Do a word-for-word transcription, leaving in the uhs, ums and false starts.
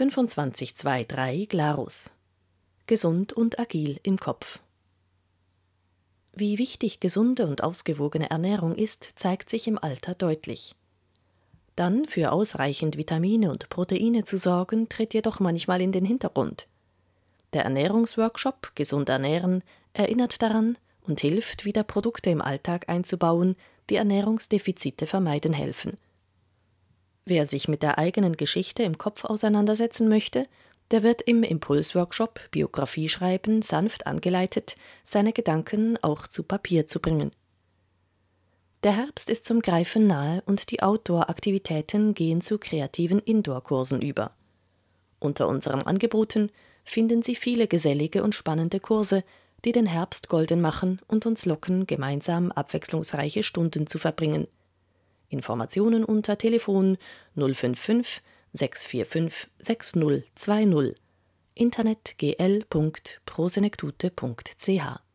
fünfundzwanzig dreiundzwanzig Glarus. Gesund und agil im Kopf. Wie wichtig gesunde und ausgewogene Ernährung ist, zeigt sich im Alter deutlich. Dann für ausreichend Vitamine und Proteine zu sorgen, tritt jedoch manchmal in den Hintergrund. Der Ernährungsworkshop Gesund ernähren erinnert daran und hilft, wieder Produkte im Alltag einzubauen, die Ernährungsdefizite vermeiden helfen. Wer sich mit der eigenen Geschichte im Kopf auseinandersetzen möchte, der wird im Impulsworkshop Biografie schreiben sanft angeleitet, seine Gedanken auch zu Papier zu bringen. Der Herbst ist zum Greifen nahe und die Outdoor-Aktivitäten gehen zu kreativen Indoor-Kursen über. Unter unseren Angeboten finden Sie viele gesellige und spannende Kurse, die den Herbst golden machen und uns locken, gemeinsam abwechslungsreiche Stunden zu verbringen. Informationen unter Telefon null fünf fünf sechs vier fünf sechs null zwei null, Internet gl punkt prosenektute punkt ch.